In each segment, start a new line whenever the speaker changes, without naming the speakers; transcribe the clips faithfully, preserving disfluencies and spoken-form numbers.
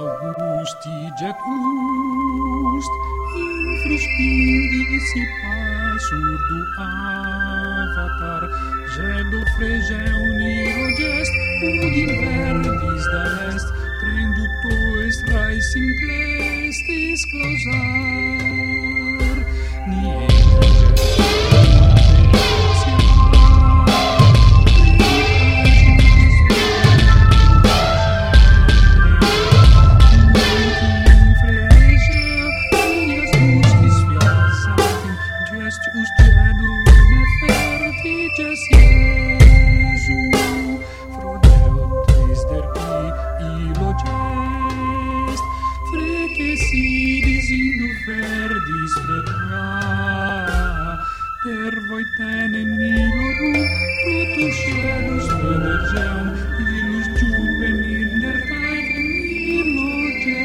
Augusti jet ust, infrus pindici passur du avatar, gedo fregeum niro gest, ud in verdis da est, trenduto est rais in plestis clausar, niente per voi tenen nilorum, protus cielus federgeum, illus juvenil der Tag nilo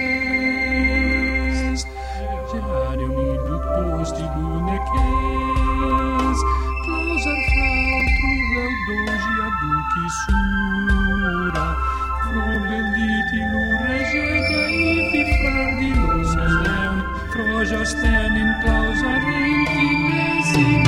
gest. Geranium illud posti luneces, clausar frau truveu dogia duci sura, frobelliti lure regia ivi frardilus edeum, frojos tenin clausar intimesim.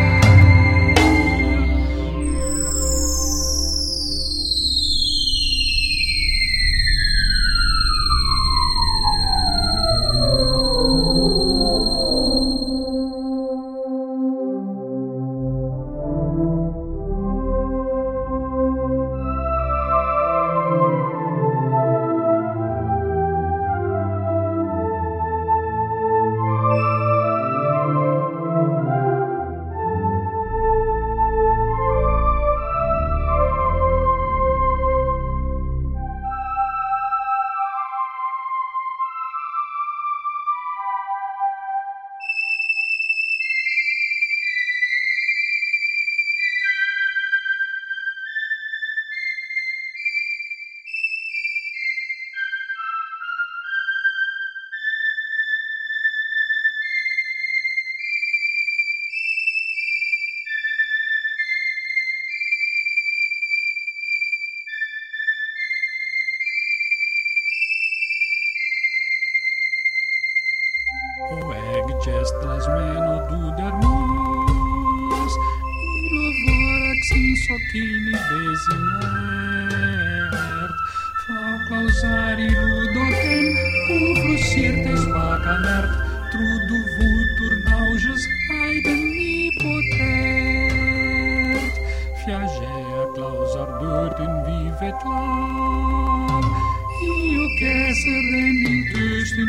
Oeg gest plasmeno dudermos, illo vorax in socini desinert, flau clausari ludotem, cum frusirtes vacanert, trudu vultur nauges haidem nipotert, fiagea clausar dörten vivet lam, io caesarem in tøsten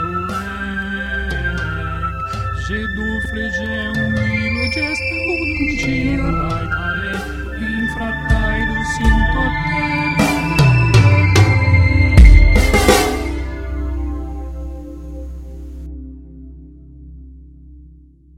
preueg, gedo fregeum illo gest, ut cum cia laetare, infrat